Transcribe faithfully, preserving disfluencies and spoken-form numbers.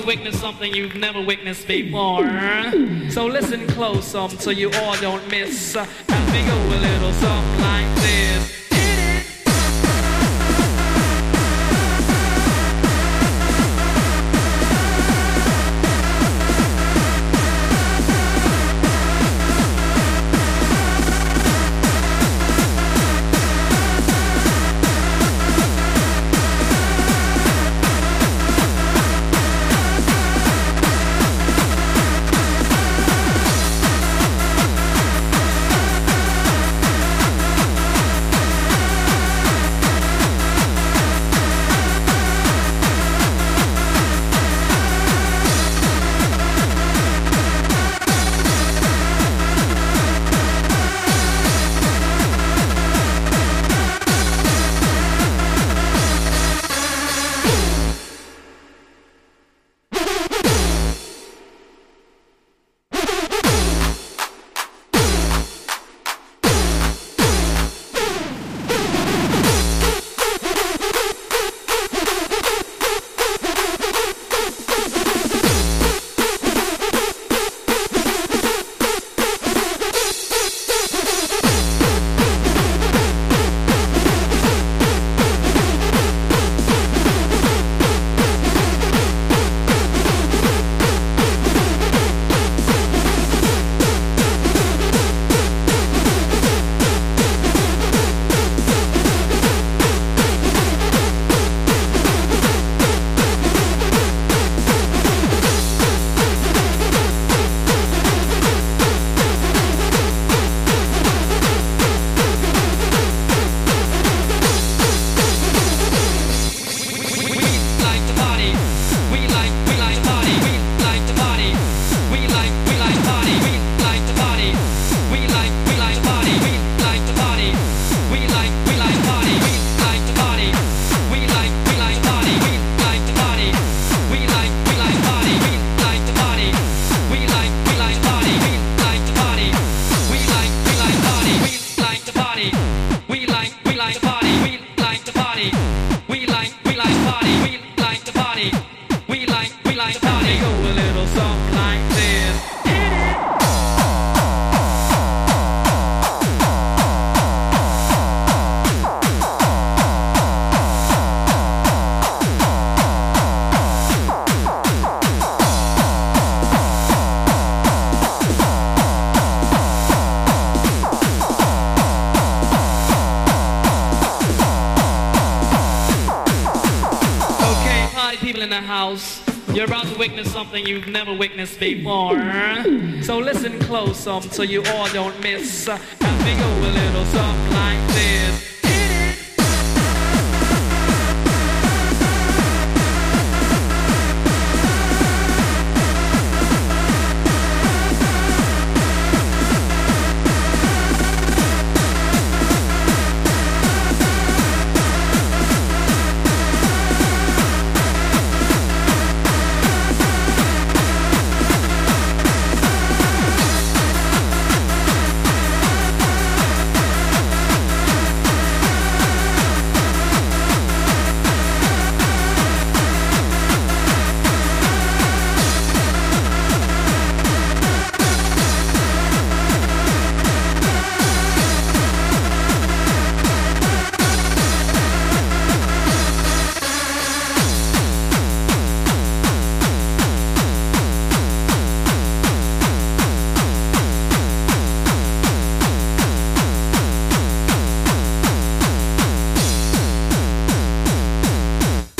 Witness something you've never witnessed before. So listen close um, so you all don't miss. Uh, as we go a little something like this. You're about to witness something you've never witnessed before. So listen close um, so you all don't miss. Uh, as we go a little something like this.